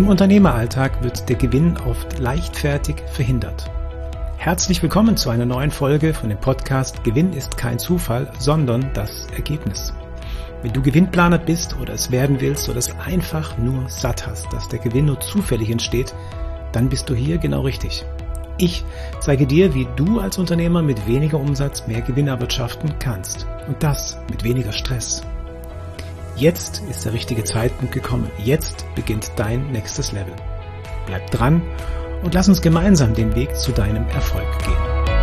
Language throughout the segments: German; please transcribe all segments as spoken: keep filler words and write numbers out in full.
Im Unternehmeralltag wird der Gewinn oft leichtfertig verhindert. Herzlich willkommen zu einer neuen Folge von dem Podcast Gewinn ist kein Zufall, sondern das Ergebnis. Wenn du Gewinnplaner bist oder es werden willst oder es einfach nur satt hast, dass der Gewinn nur zufällig entsteht, dann bist du hier genau richtig. Ich zeige dir, wie du als Unternehmer mit weniger Umsatz mehr Gewinn erwirtschaften kannst. Und das mit weniger Stress. Jetzt ist der richtige Zeitpunkt gekommen. Jetzt beginnt dein nächstes Level. Bleib dran und lass uns gemeinsam den Weg zu deinem Erfolg gehen.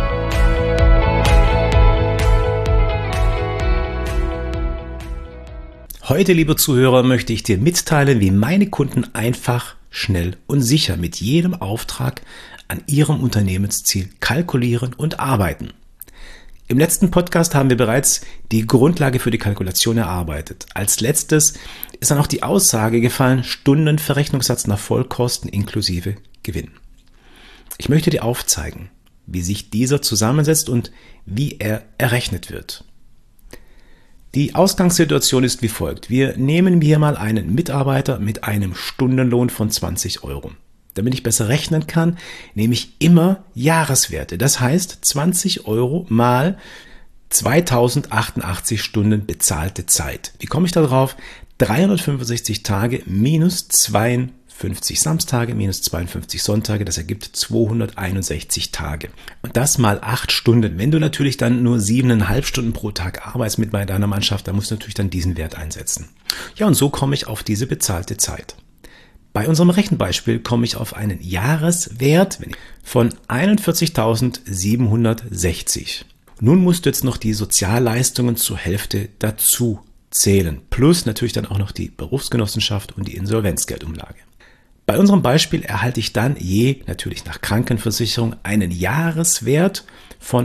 Heute, lieber Zuhörer, möchte ich dir mitteilen, wie meine Kunden einfach, schnell und sicher mit jedem Auftrag an ihrem Unternehmensziel kalkulieren und arbeiten. Im letzten Podcast haben wir bereits die Grundlage für die Kalkulation erarbeitet. Als letztes ist dann auch die Aussage gefallen, Stundenverrechnungssatz nach Vollkosten inklusive Gewinn. Ich möchte dir aufzeigen, wie sich dieser zusammensetzt und wie er errechnet wird. Die Ausgangssituation ist wie folgt. Wir nehmen hier mal einen Mitarbeiter mit einem Stundenlohn von zwanzig Euro. Damit ich besser rechnen kann, nehme ich immer Jahreswerte. Das heißt zwanzig Euro mal zweitausendachtundachtzig Stunden bezahlte Zeit. Wie komme ich da drauf? dreihundertfünfundsechzig Tage minus zweiundfünfzig Samstage minus zweiundfünfzig Sonntage, das ergibt zweihunderteinundsechzig Tage. Und das mal acht Stunden. Wenn du natürlich dann nur siebeneinhalb Stunden pro Tag arbeitest mit deiner Mannschaft, dann musst du natürlich dann diesen Wert einsetzen. Ja, und so komme ich auf diese bezahlte Zeit. Bei unserem Rechenbeispiel komme ich auf einen Jahreswert von einundvierzigtausendsiebenhundertsechzig. Nun musst du jetzt noch die Sozialleistungen zur Hälfte dazu zählen. Plus natürlich dann auch noch die Berufsgenossenschaft und die Insolvenzgeldumlage. Bei unserem Beispiel erhalte ich dann je, natürlich nach Krankenversicherung, einen Jahreswert von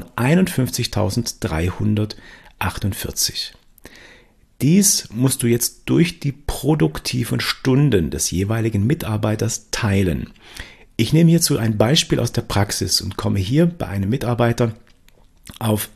einundfünfzigtausenddreihundertachtundvierzig. Dies musst du jetzt durch die produktiven Stunden des jeweiligen Mitarbeiters teilen. Ich nehme hierzu ein Beispiel aus der Praxis und komme hier bei einem Mitarbeiter auf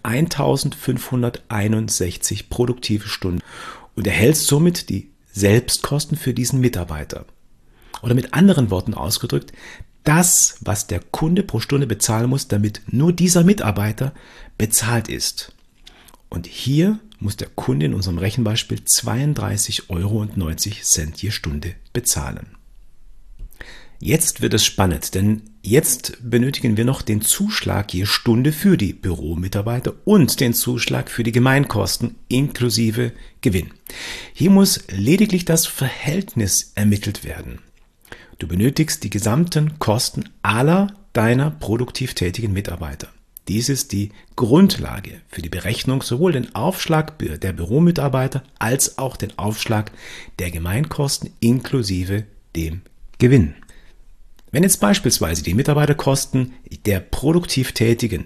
eintausendfünfhunderteinundsechzig produktive Stunden und erhältst somit die Selbstkosten für diesen Mitarbeiter. Oder mit anderen Worten ausgedrückt, das, was der Kunde pro Stunde bezahlen muss, damit nur dieser Mitarbeiter bezahlt ist. Und hier muss der Kunde in unserem Rechenbeispiel zweiunddreißig Euro neunzig je Stunde bezahlen. Jetzt wird es spannend, denn jetzt benötigen wir noch den Zuschlag je Stunde für die Büromitarbeiter und den Zuschlag für die Gemeinkosten inklusive Gewinn. Hier muss lediglich das Verhältnis ermittelt werden. Du benötigst die gesamten Kosten aller deiner produktiv tätigen Mitarbeiter. Dies ist die Grundlage für die Berechnung sowohl den Aufschlag der Büromitarbeiter als auch den Aufschlag der Gemeinkosten inklusive dem Gewinn. Wenn jetzt beispielsweise die Mitarbeiterkosten der produktiv Tätigen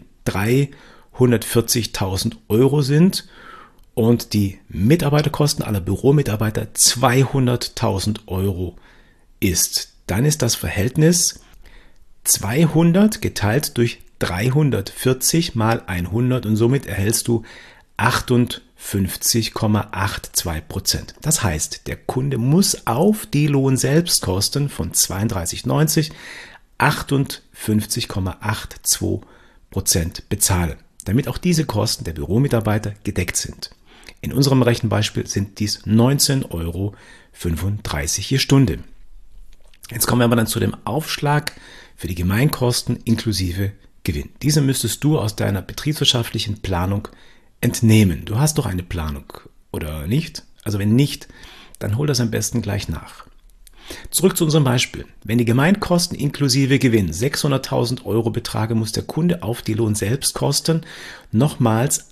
dreihundertvierzigtausend Euro sind und die Mitarbeiterkosten aller Büromitarbeiter zweihunderttausend Euro ist, dann ist das Verhältnis zweihundert geteilt durch dreihundertvierzig mal hundert und somit erhältst du achtundfünfzig Komma zweiundachtzig Prozent. Das heißt, der Kunde muss auf die Lohnselbstkosten von zweiunddreißig neunzig achtundfünfzig Komma zweiundachtzig Prozent bezahlen, damit auch diese Kosten der Büromitarbeiter gedeckt sind. In unserem Rechenbeispiel sind dies neunzehn Euro fünfunddreißig je Stunde. Jetzt kommen wir aber dann zu dem Aufschlag für die Gemeinkosten inklusive Gewinn. Diese müsstest du aus deiner betriebswirtschaftlichen Planung entnehmen. Du hast doch eine Planung, oder nicht? Also wenn nicht, dann hol das am besten gleich nach. Zurück zu unserem Beispiel. Wenn die Gemeinkosten inklusive Gewinn sechshunderttausend Euro betragen, muss der Kunde auf die Lohnselbstkosten nochmals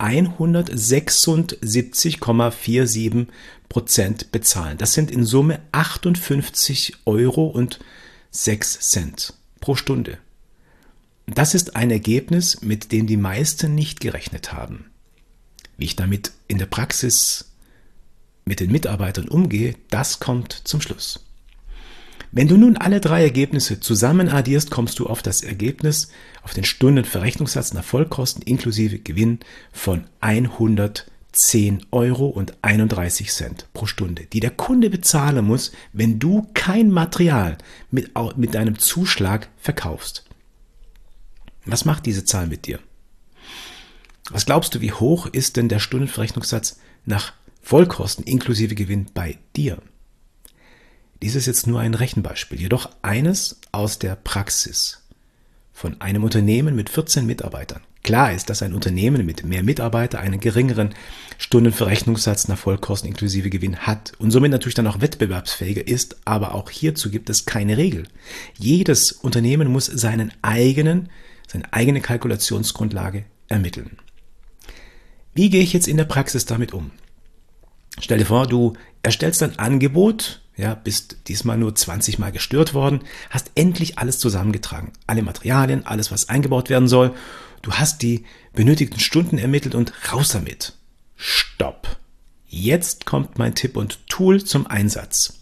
hundertsechsundsiebzig Komma siebenundvierzig Prozent bezahlen. Das sind in Summe achtundfünfzig Euro und sechs Cent pro Stunde. Das ist ein Ergebnis, mit dem die meisten nicht gerechnet haben. Wie ich damit in der Praxis mit den Mitarbeitern umgehe, das kommt zum Schluss. Wenn du nun alle drei Ergebnisse zusammen addierst, kommst du auf das Ergebnis, auf den Stundenverrechnungssatz nach Vollkosten inklusive Gewinn von hundert zehn Euro und einunddreißig Cent pro Stunde, die der Kunde bezahlen muss, wenn du kein Material mit, mit deinem Zuschlag verkaufst. Was macht diese Zahl mit dir? Was glaubst du, wie hoch ist denn der Stundenverrechnungssatz nach Vollkosten inklusive Gewinn bei dir? Dies ist jetzt nur ein Rechenbeispiel, jedoch eines aus der Praxis von einem Unternehmen mit vierzehn Mitarbeitern. Klar ist, dass ein Unternehmen mit mehr Mitarbeitern einen geringeren Stundenverrechnungssatz nach Vollkosten inklusive Gewinn hat und somit natürlich dann auch wettbewerbsfähiger ist, aber auch hierzu gibt es keine Regel. Jedes Unternehmen muss seinen eigenen, seine eigene Kalkulationsgrundlage ermitteln. Wie gehe ich jetzt in der Praxis damit um? Stell dir vor, du erstellst ein Angebot, ja, bist diesmal nur zwanzig Mal gestört worden, hast endlich alles zusammengetragen, alle Materialien, alles, was eingebaut werden soll. Du hast die benötigten Stunden ermittelt und raus damit. Stopp. Jetzt kommt mein Tipp und Tool zum Einsatz.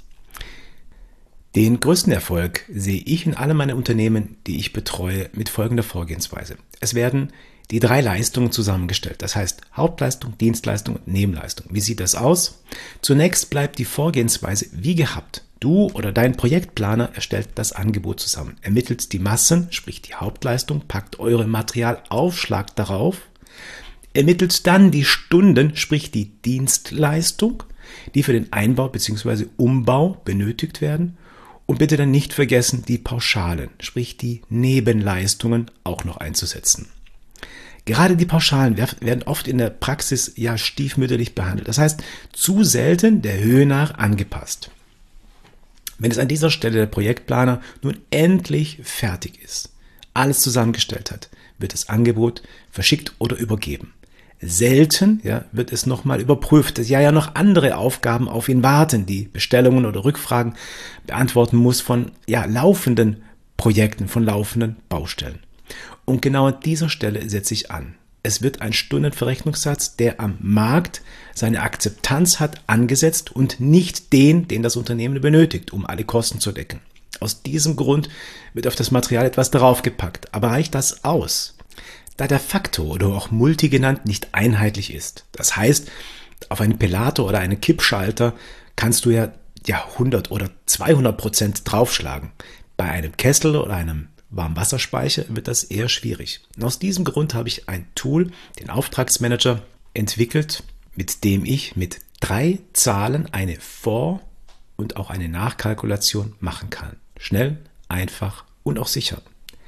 Den größten Erfolg sehe ich in alle meine Unternehmen, die ich betreue, mit folgender Vorgehensweise. Es werden die drei Leistungen zusammengestellt. Das heißt Hauptleistung, Dienstleistung und Nebenleistung. Wie sieht das aus? Zunächst bleibt die Vorgehensweise wie gehabt. Du oder dein Projektplaner erstellt das Angebot zusammen, ermittelt die Massen, sprich die Hauptleistung, packt eure Materialaufschlag darauf, ermittelt dann die Stunden, sprich die Dienstleistung, die für den Einbau bzw. Umbau benötigt werden. Und bitte dann nicht vergessen, die Pauschalen, sprich die Nebenleistungen auch noch einzusetzen. Gerade die Pauschalen werden oft in der Praxis ja stiefmütterlich behandelt. Das heißt, zu selten der Höhe nach angepasst. Wenn es an dieser Stelle der Projektplaner nun endlich fertig ist, alles zusammengestellt hat, wird das Angebot verschickt oder übergeben. Selten ja, wird es nochmal überprüft, dass ja ja noch andere Aufgaben auf ihn warten, die Bestellungen oder Rückfragen beantworten muss von ja, laufenden Projekten, von laufenden Baustellen. Und genau an dieser Stelle setze ich an. Es wird ein Stundenverrechnungssatz, der am Markt seine Akzeptanz hat, angesetzt und nicht den, den das Unternehmen benötigt, um alle Kosten zu decken. Aus diesem Grund wird auf das Material etwas draufgepackt. Aber reicht das aus? Da der Faktor oder auch Multi genannt nicht einheitlich ist. Das heißt, auf einen Pelator oder einen Kippschalter kannst du ja, ja hundert oder zweihundert Prozent draufschlagen. Bei einem Kessel oder einem Warmwasserspeicher wird das eher schwierig. Und aus diesem Grund habe ich ein Tool, den Auftragsmanager, entwickelt, mit dem ich mit drei Zahlen eine Vor- und auch eine Nachkalkulation machen kann. Schnell, einfach und auch sicher.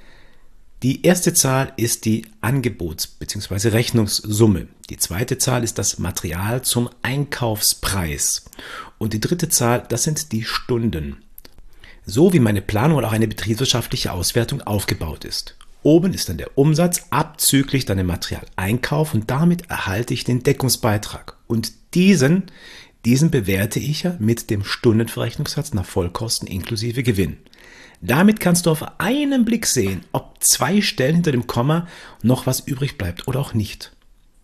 Die erste Zahl ist die Angebots- bzw. Rechnungssumme. Die zweite Zahl ist das Material zum Einkaufspreis. Und die dritte Zahl, das sind die Stunden. So wie meine Planung oder auch eine betriebswirtschaftliche Auswertung aufgebaut ist. Oben ist dann der Umsatz abzüglich dann dem Materialeinkauf und damit erhalte ich den Deckungsbeitrag. Und diesen, diesen bewerte ich ja mit dem Stundenverrechnungssatz nach Vollkosten inklusive Gewinn. Damit kannst du auf einen Blick sehen, ob zwei Stellen hinter dem Komma noch was übrig bleibt oder auch nicht.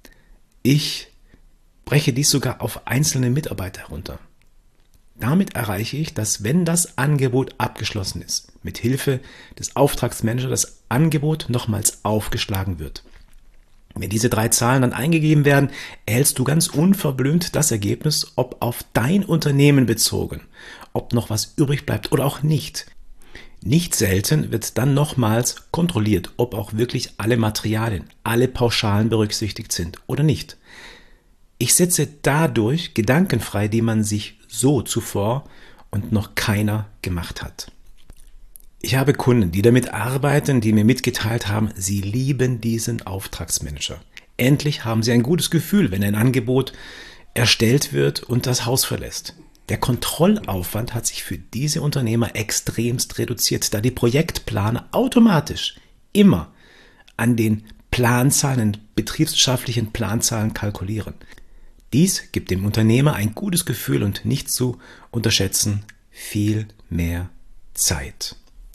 Ich breche dies sogar auf einzelne Mitarbeiter herunter. Damit erreiche ich, dass wenn das Angebot abgeschlossen ist, mit Hilfe des Auftragsmanagers das Angebot nochmals aufgeschlagen wird. Wenn diese drei Zahlen dann eingegeben werden, erhältst du ganz unverblümt das Ergebnis, ob auf dein Unternehmen bezogen, ob noch was übrig bleibt oder auch nicht. Nicht selten wird dann nochmals kontrolliert, ob auch wirklich alle Materialien, alle Pauschalen berücksichtigt sind oder nicht. Ich setze dadurch Gedanken frei, die man sich so zuvor und noch keiner gemacht hat. Ich habe Kunden, die damit arbeiten, die mir mitgeteilt haben, sie lieben diesen Auftragsmanager. Endlich haben sie ein gutes Gefühl, wenn ein Angebot erstellt wird und das Haus verlässt. Der Kontrollaufwand hat sich für diese Unternehmer extremst reduziert, da die Projektplaner automatisch immer an den Planzahlen, betriebswirtschaftlichen Planzahlen kalkulieren. Dies gibt dem Unternehmer ein gutes Gefühl und nicht zu unterschätzen, viel mehr Zeit.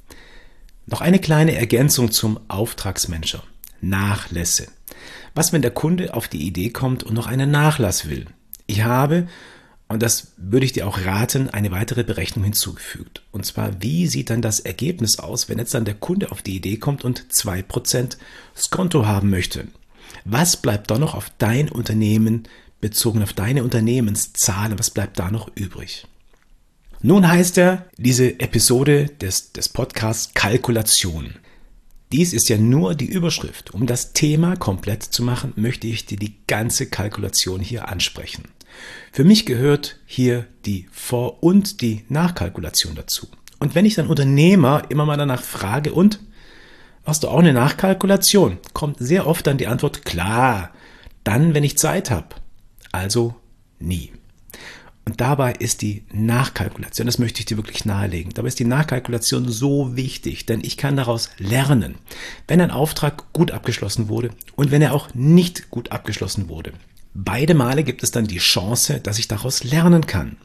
Noch eine kleine Ergänzung zum Auftragsmanager. Nachlässe. Was, wenn der Kunde auf die Idee kommt und noch einen Nachlass will? Ich habe, und das würde ich dir auch raten, eine weitere Berechnung hinzugefügt. Und zwar, wie sieht dann das Ergebnis aus, wenn jetzt dann der Kunde auf die Idee kommt und zwei Prozent Skonto haben möchte? Was bleibt dann noch auf dein Unternehmen bezogen auf deine Unternehmenszahlen, was bleibt da noch übrig? Nun heißt ja diese Episode des, des Podcasts Kalkulation. Dies ist ja nur die Überschrift. Um das Thema komplett zu machen, möchte ich dir die ganze Kalkulation hier ansprechen. Für mich gehört hier die Vor- und die Nachkalkulation dazu. Und wenn ich dann Unternehmer immer mal danach frage, und hast du auch eine Nachkalkulation, kommt sehr oft dann die Antwort, klar, dann, wenn ich Zeit habe. Also nie. Und dabei ist die Nachkalkulation, das möchte ich dir wirklich nahelegen, dabei ist die Nachkalkulation so wichtig, denn ich kann daraus lernen, wenn ein Auftrag gut abgeschlossen wurde und wenn er auch nicht gut abgeschlossen wurde. Beide Male gibt es dann die Chance, dass ich daraus lernen kann.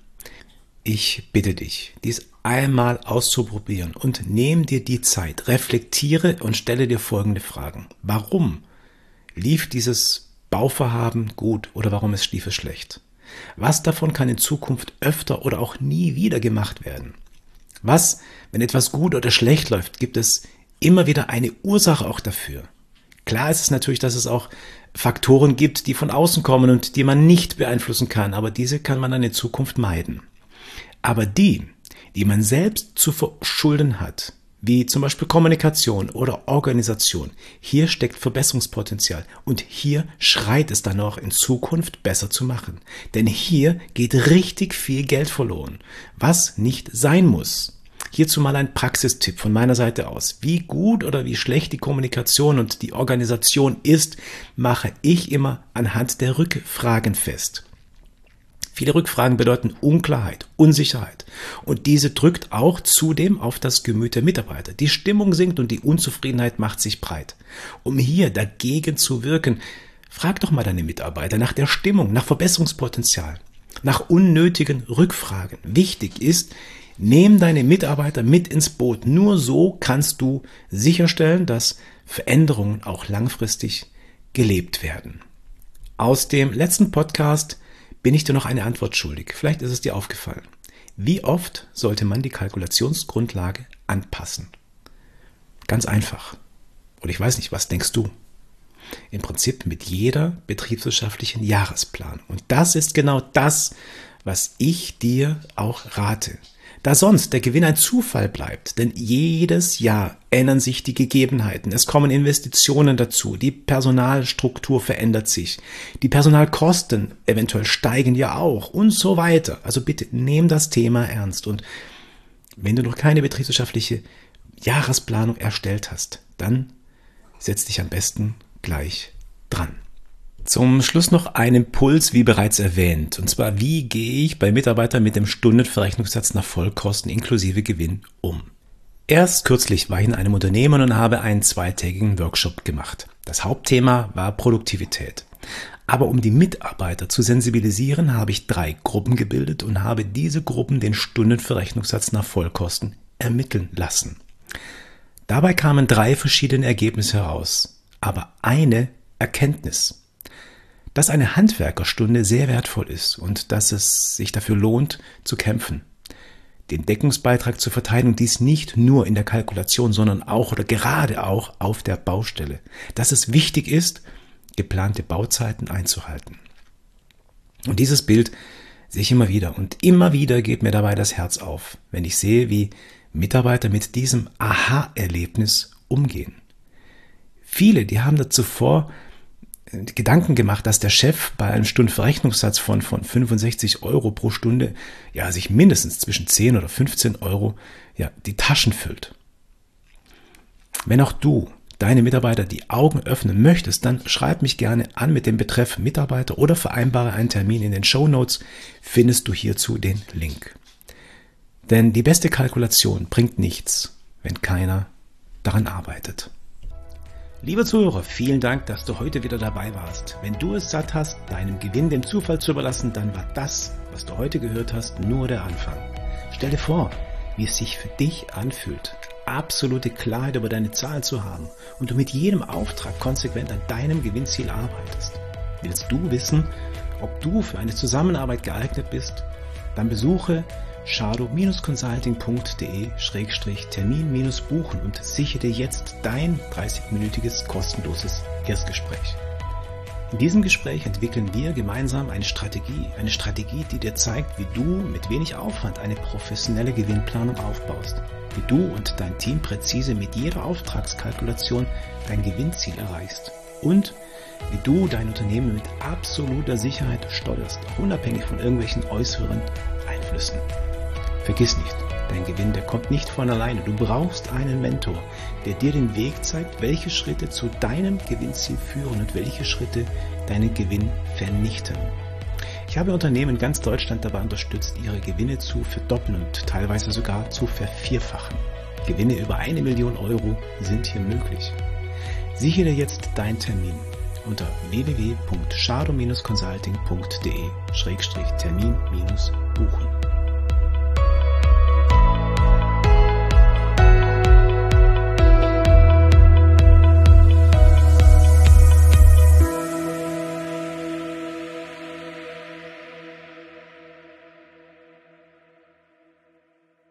Ich bitte dich, dies einmal auszuprobieren und nimm dir die Zeit, reflektiere und stelle dir folgende Fragen. Warum lief dieses Bauvorhaben gut oder warum lief es schlecht? Was davon kann in Zukunft öfter oder auch nie wieder gemacht werden? Was, wenn etwas gut oder schlecht läuft, gibt es immer wieder eine Ursache auch dafür? Klar ist es natürlich, dass es auch Faktoren gibt, die von außen kommen und die man nicht beeinflussen kann, aber diese kann man dann in Zukunft meiden. Aber die, die man selbst zu verschulden hat, wie zum Beispiel Kommunikation oder Organisation, hier steckt Verbesserungspotenzial und hier schreit es dann auch in Zukunft besser zu machen. Denn hier geht richtig viel Geld verloren, was nicht sein muss. Hierzu mal ein Praxistipp von meiner Seite aus. Wie gut oder wie schlecht die Kommunikation und die Organisation ist, mache ich immer anhand der Rückfragen fest. Viele Rückfragen bedeuten Unklarheit, Unsicherheit und diese drückt auch zudem auf das Gemüt der Mitarbeiter. Die Stimmung sinkt und die Unzufriedenheit macht sich breit. Um hier dagegen zu wirken, frag doch mal deine Mitarbeiter nach der Stimmung, nach Verbesserungspotenzial, nach unnötigen Rückfragen. Wichtig ist, nimm deine Mitarbeiter mit ins Boot. Nur so kannst du sicherstellen, dass Veränderungen auch langfristig gelebt werden. Aus dem letzten Podcast bin ich dir noch eine Antwort schuldig. Vielleicht ist es dir aufgefallen. Wie oft sollte man die Kalkulationsgrundlage anpassen? Ganz einfach. Oder ich weiß nicht, was denkst du? Im Prinzip mit jeder betriebswirtschaftlichen Jahresplanung. Und das ist genau das, was ich dir auch rate. Da sonst der Gewinn ein Zufall bleibt, denn jedes Jahr ändern sich die Gegebenheiten, es kommen Investitionen dazu, die Personalstruktur verändert sich, die Personalkosten eventuell steigen ja auch und so weiter. Also bitte nimm das Thema ernst und wenn du noch keine betriebswirtschaftliche Jahresplanung erstellt hast, dann setz dich am besten gleich dran. Zum Schluss noch ein Impuls, wie bereits erwähnt, und zwar, wie gehe ich bei Mitarbeitern mit dem Stundenverrechnungssatz nach Vollkosten inklusive Gewinn um? Erst kürzlich war ich in einem Unternehmen und habe einen zweitägigen Workshop gemacht. Das Hauptthema war Produktivität. Aber um die Mitarbeiter zu sensibilisieren, habe ich drei Gruppen gebildet und habe diese Gruppen den Stundenverrechnungssatz nach Vollkosten ermitteln lassen. Dabei kamen drei verschiedene Ergebnisse heraus, aber eine Erkenntnis: dass eine Handwerkerstunde sehr wertvoll ist und dass es sich dafür lohnt, zu kämpfen, den Deckungsbeitrag zu verteilen und dies nicht nur in der Kalkulation, sondern auch oder gerade auch auf der Baustelle. Dass es wichtig ist, geplante Bauzeiten einzuhalten. Und dieses Bild sehe ich immer wieder und immer wieder geht mir dabei das Herz auf, wenn ich sehe, wie Mitarbeiter mit diesem Aha-Erlebnis umgehen. Viele, die haben da zuvor Gedanken gemacht, dass der Chef bei einem Stundenverrechnungssatz von, von fünfundsechzig Euro pro Stunde ja sich mindestens zwischen zehn oder fünfzehn Euro ja, die Taschen füllt. Wenn auch du deine Mitarbeiter die Augen öffnen möchtest, dann schreib mich gerne an mit dem Betreff Mitarbeiter oder vereinbare einen Termin. In den Shownotes findest du hierzu den Link. Denn die beste Kalkulation bringt nichts, wenn keiner daran arbeitet. Lieber Zuhörer, vielen Dank, dass du heute wieder dabei warst. Wenn du es satt hast, deinem Gewinn dem Zufall zu überlassen, dann war das, was du heute gehört hast, nur der Anfang. Stell dir vor, wie es sich für dich anfühlt, absolute Klarheit über deine Zahlen zu haben und du mit jedem Auftrag konsequent an deinem Gewinnziel arbeitest. Willst du wissen, ob du für eine Zusammenarbeit geeignet bist? Dann besuche shadow consulting punkt de Schrägstrich Termin buchen und sichere dir jetzt dein dreißig-minütiges kostenloses Erstgespräch. In diesem Gespräch entwickeln wir gemeinsam eine Strategie, eine Strategie, die dir zeigt, wie du mit wenig Aufwand eine professionelle Gewinnplanung aufbaust, wie du und dein Team präzise mit jeder Auftragskalkulation dein Gewinnziel erreichst und wie du dein Unternehmen mit absoluter Sicherheit steuerst, auch unabhängig von irgendwelchen äußeren Einflüssen. Vergiss nicht, dein Gewinn, der kommt nicht von alleine. Du brauchst einen Mentor, der dir den Weg zeigt, welche Schritte zu deinem Gewinnziel führen und welche Schritte deinen Gewinn vernichten. Ich habe Unternehmen in ganz Deutschland dabei unterstützt, ihre Gewinne zu verdoppeln und teilweise sogar zu vervierfachen. Gewinne über eine Million Euro sind hier möglich. Sichere dir jetzt deinen Termin unter w w w punkt schado Bindestrich consulting punkt de Schrägstrich Termin minus buchen.